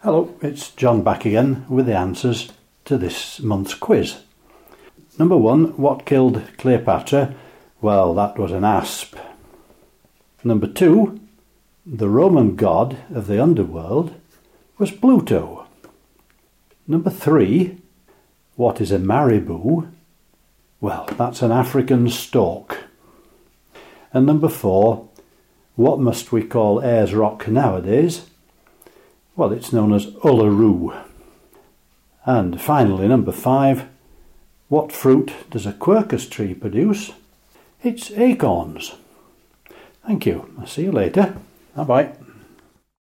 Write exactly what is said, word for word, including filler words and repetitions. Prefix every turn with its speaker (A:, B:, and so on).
A: Hello, it's John back again with the answers to this month's quiz. Number one, what killed Cleopatra? Well, that was an asp. Number two, the Roman god of the underworld was Pluto. Number three, what is a marabou? Well, that's an African stork. And number four, what must we ayres Ayers Rock nowadays? Well, it's known as Uluru. And finally, number five, what fruit does a quercus tree produce? It's acorns. Thank you. I'll see you later. Bye-bye.